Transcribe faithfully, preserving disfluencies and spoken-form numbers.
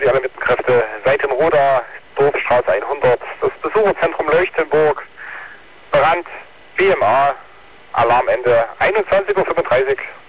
die alle Kräfte. Seitenroda, Dorfstraße hundert, das Besucherzentrum Leuchtenburg, Brand, B M A, Alarmende einundzwanzig Uhr fünfunddreißig.